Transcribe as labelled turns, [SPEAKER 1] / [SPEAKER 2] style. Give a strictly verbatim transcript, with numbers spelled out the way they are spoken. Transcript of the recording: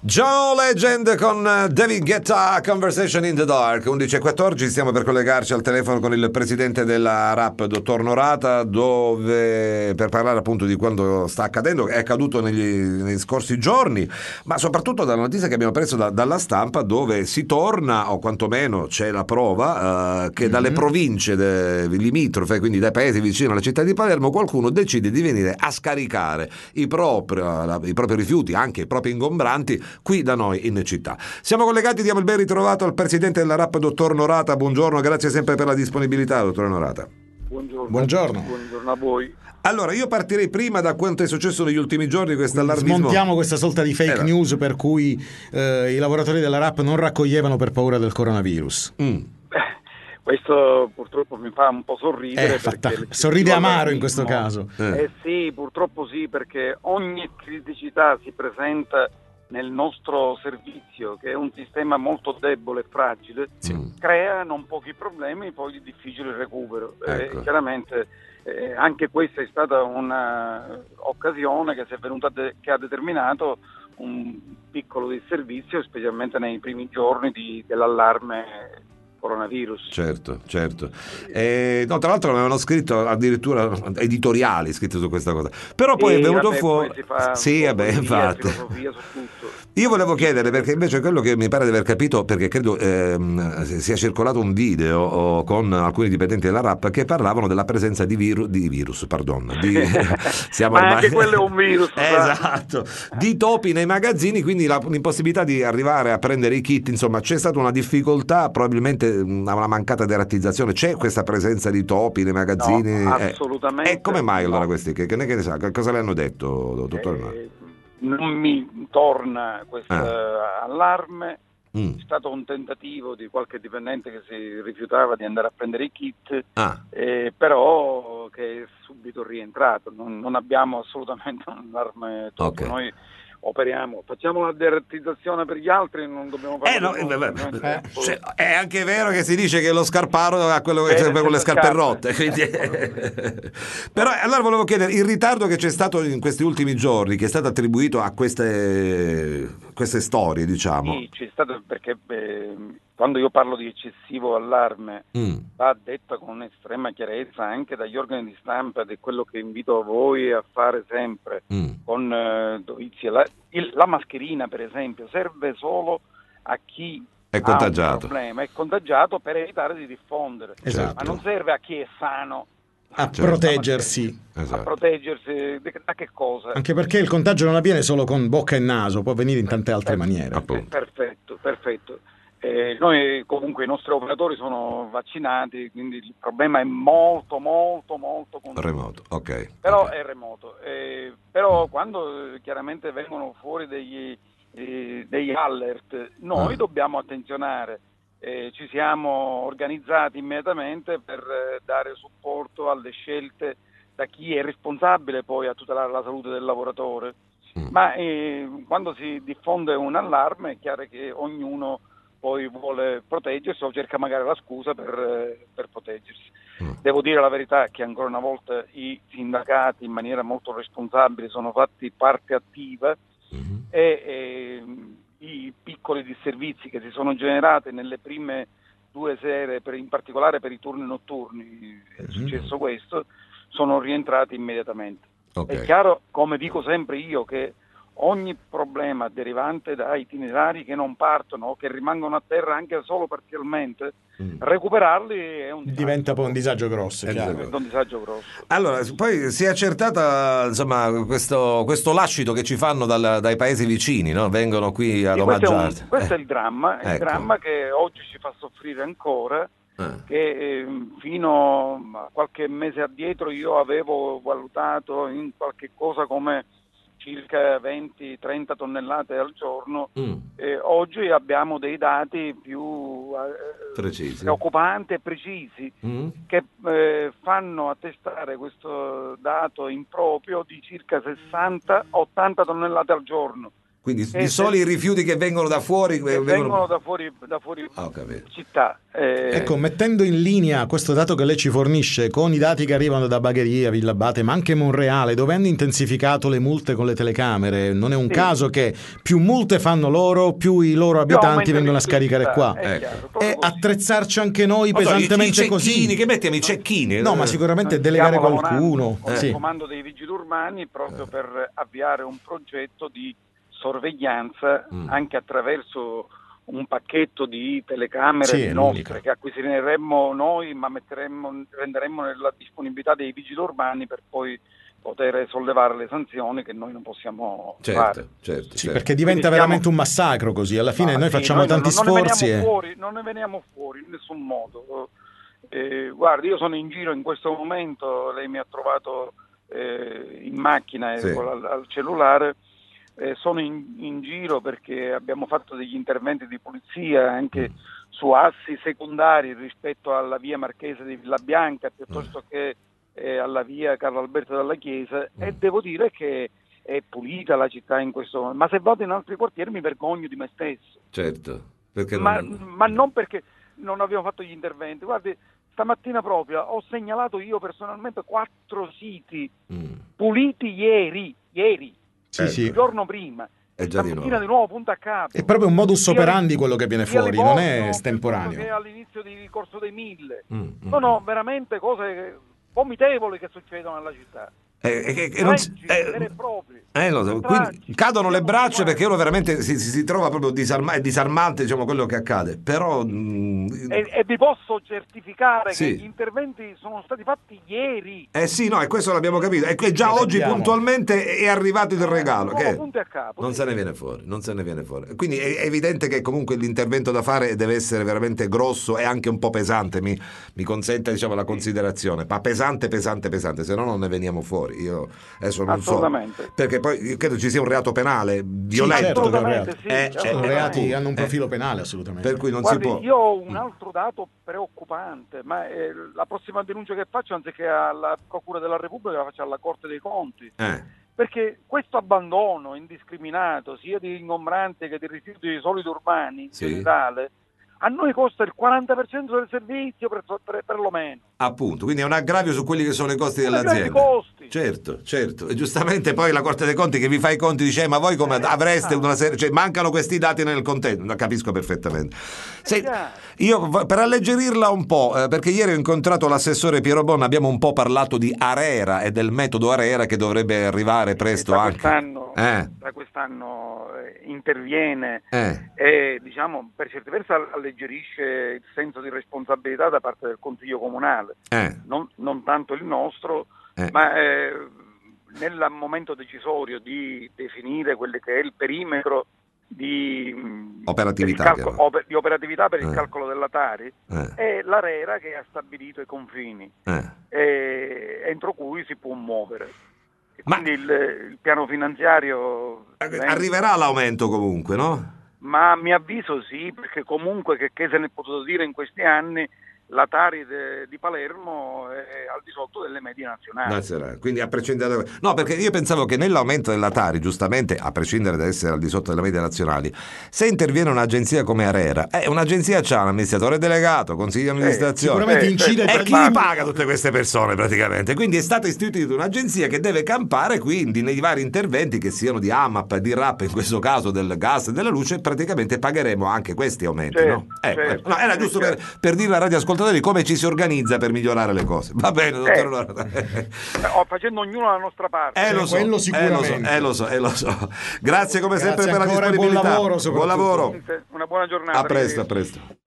[SPEAKER 1] John Legend con David Guetta, Conversation in the Dark. undici e quattordici, stiamo per collegarci al telefono con il presidente della R A P, dottor Norata, dove per parlare appunto di quanto sta accadendo, è accaduto negli, negli scorsi giorni, ma soprattutto dalla notizia che abbiamo preso da, dalla stampa, dove si torna, o quantomeno c'è la prova, uh, che mm-hmm. dalle province de, limitrofe, quindi dai paesi vicino alla città di Palermo, qualcuno decide di venire a scaricare i propri, la, i propri rifiuti, anche i propri ingombranti, qui da noi in città. Siamo collegati, diamo il ben ritrovato al presidente della R A P, dottor Norata. Buongiorno, grazie sempre per la disponibilità, dottor Norata.
[SPEAKER 2] Buongiorno.
[SPEAKER 1] Buongiorno.
[SPEAKER 2] Buongiorno a voi.
[SPEAKER 1] Allora, io partirei prima da quanto è successo negli ultimi giorni, questo allarmismo.
[SPEAKER 3] Smontiamo questa sorta di fake eh, news per cui eh, i lavoratori della R A P non raccoglievano per paura del coronavirus.
[SPEAKER 2] Mm. Questo purtroppo mi fa un po' sorridere.
[SPEAKER 3] Eh, fatta... Sorride amaro in questo caso.
[SPEAKER 2] Eh. eh sì, purtroppo sì, perché ogni criticità si presenta nel nostro servizio, che è un sistema molto debole e fragile, sì. crea non pochi problemi, poi di difficile recupero. Ecco. Eh, chiaramente eh, anche questa è stata un'occasione che si è venuta de- che ha determinato un piccolo disservizio, specialmente nei primi giorni di, dell'allarme coronavirus.
[SPEAKER 1] Certo, certo. Eh, no, tra l'altro avevano scritto addirittura editoriali scritti su questa cosa. Però poi e, è venuto
[SPEAKER 2] vabbè,
[SPEAKER 1] fuori. Sì, vabbè, infatti.
[SPEAKER 2] Filosofia su tutto.
[SPEAKER 1] Io volevo chiedere, perché invece quello che mi pare di aver capito, perché credo ehm, sia circolato un video oh, con alcuni dipendenti della R A P che parlavano della presenza di, viru- di virus, pardon. Di,
[SPEAKER 2] siamo Ma ormai... anche quello è un virus.
[SPEAKER 1] Esatto. Di topi nei magazzini, quindi la, l'impossibilità di arrivare a prendere i kit, insomma, c'è stata una difficoltà, probabilmente una mancata derattizzazione. C'è questa presenza di topi nei magazzini?
[SPEAKER 2] No, assolutamente.
[SPEAKER 1] E eh, come mai allora
[SPEAKER 2] no.
[SPEAKER 1] questi? Che, che ne, che ne sa? Cosa le hanno detto, dottore?
[SPEAKER 2] Eh, non mi torna questo ah. allarme. Mm. È stato un tentativo di qualche dipendente che si rifiutava di andare a prendere i kit,
[SPEAKER 1] ah.
[SPEAKER 2] eh, però che è subito rientrato. Non, non abbiamo assolutamente un allarme topo.
[SPEAKER 1] Okay.
[SPEAKER 2] Noi operiamo, facciamo la derattizzazione per gli altri, non dobbiamo fare
[SPEAKER 1] eh, no, eh, beh, cioè, è anche vero che si dice che lo scarparo ha quello che c'è con le scarpe rotte, quindi... Però allora volevo chiedere, il ritardo che c'è stato in questi ultimi giorni, che è stato attribuito a queste queste storie, diciamo.
[SPEAKER 2] Sì, c'è stato perché eh, quando io parlo di eccessivo allarme mm. va detta con estrema chiarezza anche dagli organi di stampa, ed è quello che invito voi a fare sempre mm. con eh, dovizia. La, il, la mascherina, per esempio, serve solo a chi
[SPEAKER 1] è contagiato.
[SPEAKER 2] ha un problema, è contagiato, per evitare di diffondere,
[SPEAKER 1] esatto.
[SPEAKER 2] ma non serve a chi è sano
[SPEAKER 3] a certo. proteggersi.
[SPEAKER 2] Esatto. A proteggersi da che cosa?
[SPEAKER 3] Anche perché il contagio non avviene solo con bocca e naso, può avvenire in tante altre
[SPEAKER 2] eh,
[SPEAKER 3] maniere.
[SPEAKER 2] Eh, perfetto, perfetto. Eh, noi comunque i nostri operatori sono vaccinati, quindi il problema è molto molto molto contenuto.
[SPEAKER 1] Remoto, ok.
[SPEAKER 2] Però
[SPEAKER 1] okay.
[SPEAKER 2] è remoto. Eh, però mm. quando eh, chiaramente vengono fuori degli, eh, degli alert, noi ah. dobbiamo attenzionare. Eh, ci siamo organizzati immediatamente per eh, dare supporto alle scelte da chi è responsabile poi a tutelare la salute del lavoratore. Mm. Ma eh, quando si diffonde un allarme è chiaro che ognuno poi vuole proteggersi o cerca magari la scusa per, eh, per proteggersi. Mm. Devo dire la verità che ancora una volta i sindacati in maniera molto responsabile sono fatti parte attiva mm. e, e i piccoli disservizi che si sono generati nelle prime due sere, per, in particolare per i turni notturni, è mm. successo questo, sono rientrati immediatamente. Okay. È chiaro, come dico sempre io, che ogni problema derivante da itinerari che non partono o che rimangono a terra anche solo parzialmente, mm. recuperarli è un disagio.
[SPEAKER 3] Diventa poi un disagio grosso, è
[SPEAKER 2] un disagio grosso.
[SPEAKER 1] Allora, poi si è accertata, insomma, questo, questo lascito che ci fanno dal, dai paesi vicini, no? Vengono qui ad
[SPEAKER 2] sì,
[SPEAKER 1] omaggiarti.
[SPEAKER 2] Questo, è, un, questo eh. è il dramma, è ecco. il dramma che oggi ci fa soffrire ancora. Ah. che eh, fino a qualche mese addietro io avevo valutato in qualche cosa come circa venti trenta tonnellate al giorno. mm. e oggi abbiamo dei dati più eh,
[SPEAKER 1] precisi.
[SPEAKER 2] preoccupanti e precisi mm. che eh, fanno attestare questo dato improprio di circa sessanta ottanta tonnellate al giorno.
[SPEAKER 1] Quindi
[SPEAKER 2] Eh,
[SPEAKER 1] di
[SPEAKER 2] se-
[SPEAKER 1] soli rifiuti che vengono da fuori,
[SPEAKER 2] che vengono da fuori, da fuori
[SPEAKER 1] Ah, ho capito.
[SPEAKER 2] città. Eh,
[SPEAKER 3] Ecco, mettendo in linea questo dato che lei ci fornisce con i dati che arrivano da Bagheria, Villabate, ma anche Monreale, dove hanno intensificato le multe con le telecamere, non è un
[SPEAKER 2] Sì.
[SPEAKER 3] caso che più multe fanno loro, più i loro
[SPEAKER 2] più
[SPEAKER 3] abitanti
[SPEAKER 2] aumenta il
[SPEAKER 3] vengono a
[SPEAKER 2] rischio di
[SPEAKER 3] scaricare
[SPEAKER 2] città,
[SPEAKER 3] qua.
[SPEAKER 2] è
[SPEAKER 1] Ecco.
[SPEAKER 2] chiaro, proprio
[SPEAKER 3] E
[SPEAKER 2] così.
[SPEAKER 3] attrezzarci anche noi
[SPEAKER 1] Non so, i-
[SPEAKER 3] pesantemente
[SPEAKER 1] i cecchini,
[SPEAKER 3] così.
[SPEAKER 1] che mettiamo i cecchini?
[SPEAKER 3] No, ma
[SPEAKER 1] Eh.
[SPEAKER 3] sicuramente
[SPEAKER 2] Noi
[SPEAKER 3] delegare
[SPEAKER 2] stiamo
[SPEAKER 3] qualcuno.
[SPEAKER 2] lavorando con
[SPEAKER 3] Sì.
[SPEAKER 2] il comando dei vigili urbani proprio per avviare un progetto di sorveglianza
[SPEAKER 1] Mm.
[SPEAKER 2] anche attraverso un pacchetto di telecamere
[SPEAKER 3] Sì, è
[SPEAKER 2] nostre
[SPEAKER 3] l'unica.
[SPEAKER 2] che acquisiremmo noi, ma metteremmo, renderemmo nella disponibilità dei vigili urbani per poi poter sollevare le sanzioni che noi non possiamo
[SPEAKER 1] Certo,
[SPEAKER 2] fare.
[SPEAKER 1] certo,
[SPEAKER 3] Sì,
[SPEAKER 1] certo.
[SPEAKER 3] perché diventa
[SPEAKER 2] Quindi
[SPEAKER 3] veramente
[SPEAKER 2] siamo-
[SPEAKER 3] un massacro così. Alla fine
[SPEAKER 2] Ma
[SPEAKER 3] noi
[SPEAKER 2] sì,
[SPEAKER 3] facciamo
[SPEAKER 2] noi
[SPEAKER 3] tanti
[SPEAKER 2] non, non ne
[SPEAKER 3] sforzi.
[SPEAKER 2] veniamo
[SPEAKER 3] e-
[SPEAKER 2] fuori, non ne veniamo fuori in nessun modo. Eh, guardi, io sono in giro in questo momento, lei mi ha trovato eh, in macchina e
[SPEAKER 1] Sì.
[SPEAKER 2] con al, al cellulare, eh, sono in, in giro perché abbiamo fatto degli interventi di pulizia anche
[SPEAKER 1] Mm.
[SPEAKER 2] su assi secondari rispetto alla via Marchese di Villabianca piuttosto
[SPEAKER 1] Mm.
[SPEAKER 2] che eh, alla via Carlo Alberto della Chiesa
[SPEAKER 1] Mm.
[SPEAKER 2] e devo dire che è pulita la città in questo momento, ma se vado in altri quartieri mi vergogno di me stesso.
[SPEAKER 1] Certo, perché
[SPEAKER 2] Ma,
[SPEAKER 1] non...
[SPEAKER 2] ma non perché non abbiamo fatto gli interventi. Guardi, stamattina proprio ho segnalato io personalmente quattro siti
[SPEAKER 1] Mm.
[SPEAKER 2] puliti ieri, ieri,
[SPEAKER 3] Sì,
[SPEAKER 1] Eh,
[SPEAKER 3] sì.
[SPEAKER 2] il giorno prima.
[SPEAKER 1] È già di
[SPEAKER 2] Stamattina
[SPEAKER 1] nuovo.
[SPEAKER 2] di nuovo punta a capo.
[SPEAKER 3] È proprio un modus
[SPEAKER 2] Sia-
[SPEAKER 3] operandi quello che viene
[SPEAKER 2] sia
[SPEAKER 3] fuori,
[SPEAKER 2] Livorno,
[SPEAKER 3] non è
[SPEAKER 2] piuttosto che
[SPEAKER 3] estemporaneo.
[SPEAKER 2] all'inizio di Corso dei Mille.
[SPEAKER 1] Mm, mm,
[SPEAKER 2] Sono
[SPEAKER 1] mm.
[SPEAKER 2] veramente cose vomitevoli che succedono nella città.
[SPEAKER 1] Eh, eh, eh, eh, non si-
[SPEAKER 2] Stragi
[SPEAKER 1] eh,
[SPEAKER 2] veri e propri.
[SPEAKER 1] eh, lo so,
[SPEAKER 2] Stragi.
[SPEAKER 1] quindi cadono le
[SPEAKER 2] Siamo
[SPEAKER 1] braccia
[SPEAKER 2] abituati.
[SPEAKER 1] perché uno veramente si, si- si trova proprio disarma- è disarmante, diciamo, quello che accade. Però mm,
[SPEAKER 2] E, e vi posso certificare
[SPEAKER 1] Sì.
[SPEAKER 2] che gli interventi sono stati fatti ieri.
[SPEAKER 1] eh sì, no, e questo l'abbiamo capito. E que- già
[SPEAKER 3] Sì,
[SPEAKER 1] oggi
[SPEAKER 3] sentiamo.
[SPEAKER 1] puntualmente è arrivato il regalo.
[SPEAKER 2] Nuovo
[SPEAKER 1] Che
[SPEAKER 2] punto e a capo,
[SPEAKER 1] non
[SPEAKER 2] sì.
[SPEAKER 1] se ne viene fuori, non se ne viene fuori. Quindi è evidente che comunque l'intervento da fare deve essere veramente grosso e anche un po' pesante. Mi, mi consente, diciamo, la considerazione. Ma pesante, pesante, pesante, se no non ne veniamo fuori. Io adesso non so.
[SPEAKER 2] Assolutamente.
[SPEAKER 1] Perché poi io credo ci sia un reato penale violento.
[SPEAKER 3] certo che è un
[SPEAKER 2] Assolutamente
[SPEAKER 3] reato.
[SPEAKER 2] sì,
[SPEAKER 1] Eh,
[SPEAKER 3] Sono
[SPEAKER 1] eh,
[SPEAKER 3] reati
[SPEAKER 1] appunto.
[SPEAKER 3] hanno un profilo
[SPEAKER 1] Eh.
[SPEAKER 3] penale, assolutamente.
[SPEAKER 1] Per cui non
[SPEAKER 2] Guardi,
[SPEAKER 1] si può.
[SPEAKER 2] io ho un altro dato preoccupante, ma eh, la prossima denuncia che faccio, anziché alla Procura della Repubblica, la faccio alla Corte dei Conti.
[SPEAKER 1] Eh.
[SPEAKER 2] Perché questo abbandono indiscriminato, sia di ingombranti che di rifiuti solidi urbani in
[SPEAKER 1] Sì.
[SPEAKER 2] generale, a noi costa il quaranta per cento del servizio per, per, perlomeno.
[SPEAKER 1] Appunto, quindi è un aggravio su quelli che sono i costi
[SPEAKER 2] Sono
[SPEAKER 1] dell'azienda.
[SPEAKER 2] grandi costi.
[SPEAKER 1] Certo, certo. E giustamente poi la Corte dei Conti che vi fa i conti dice "Eh, ma voi come
[SPEAKER 2] Eh,
[SPEAKER 1] avreste
[SPEAKER 2] ah.
[SPEAKER 1] una serie, cioè mancano questi dati nel contesto". La capisco perfettamente. Se-
[SPEAKER 2] chiaro.
[SPEAKER 1] io v- per alleggerirla un po', eh, perché ieri ho incontrato l'assessore Piero Bonna, abbiamo un po' parlato di ARERA e del metodo ARERA che dovrebbe arrivare presto
[SPEAKER 2] da
[SPEAKER 1] anche.
[SPEAKER 2] quest'anno,
[SPEAKER 1] Eh.
[SPEAKER 2] da quest'anno eh, interviene
[SPEAKER 1] Eh.
[SPEAKER 2] e diciamo per certi versi alleggerisce il senso di responsabilità da parte del Consiglio Comunale,
[SPEAKER 1] Eh.
[SPEAKER 2] non, non tanto il nostro,
[SPEAKER 1] Eh.
[SPEAKER 2] ma eh, nel momento decisorio di definire quello che è il perimetro di mh,
[SPEAKER 1] Operatività,
[SPEAKER 2] per il calcolo-
[SPEAKER 1] chiaro.
[SPEAKER 2] oper- di operatività per il
[SPEAKER 1] Eh.
[SPEAKER 2] calcolo della Tari,
[SPEAKER 1] Eh.
[SPEAKER 2] è l'ARERA che ha stabilito i confini
[SPEAKER 1] Eh.
[SPEAKER 2] eh, entro cui si può muovere. E
[SPEAKER 1] Ma-
[SPEAKER 2] quindi il, il piano finanziario
[SPEAKER 1] Arriverà l'aumento comunque, no?
[SPEAKER 2] ma a mio avviso sì, perché comunque che, che se ne è potuto dire in questi anni la Tari de- di Palermo è al di sotto delle medie nazionali.
[SPEAKER 1] Nazionale. Quindi a prescindere da... No, perché io pensavo che nell'aumento della Tari, giustamente, a prescindere da essere al di sotto delle medie nazionali, se interviene un'agenzia come ARERA, eh, un'agenzia c'ha un amministratore delegato, consiglio di amministrazione.
[SPEAKER 3] Sicuramente
[SPEAKER 2] Eh,
[SPEAKER 3] incide
[SPEAKER 2] eh,
[SPEAKER 1] E
[SPEAKER 3] tra
[SPEAKER 1] chi
[SPEAKER 2] ma-
[SPEAKER 1] paga tutte queste persone praticamente? Quindi è stata istituita un'agenzia che deve campare quindi nei vari interventi che siano di AMAP, di RAP, in questo caso del gas e della luce, praticamente pagheremo anche questi aumenti,
[SPEAKER 2] Certo,
[SPEAKER 1] no? Ecco,
[SPEAKER 2] certo,
[SPEAKER 1] ecco. No, era giusto
[SPEAKER 2] certo.
[SPEAKER 1] per, per dire ai radioascoltatori come ci si organizza per migliorare le cose. Va bene, dottor
[SPEAKER 2] Eh.
[SPEAKER 1] Onorata.
[SPEAKER 2] Eh, oh, facendo ognuno la nostra parte.
[SPEAKER 1] Eh,
[SPEAKER 3] Sì,
[SPEAKER 1] lo so,
[SPEAKER 3] quello
[SPEAKER 1] eh, lo so,
[SPEAKER 3] sicuramente.
[SPEAKER 1] eh, lo so, eh, lo so. Grazie come
[SPEAKER 3] Grazie
[SPEAKER 1] sempre per la
[SPEAKER 3] ancora e buon
[SPEAKER 1] disponibilità.
[SPEAKER 3] lavoro,
[SPEAKER 1] Buon
[SPEAKER 3] soprattutto.
[SPEAKER 1] lavoro.
[SPEAKER 2] Una buona giornata.
[SPEAKER 1] A presto, a
[SPEAKER 2] arrivederci.
[SPEAKER 1] presto.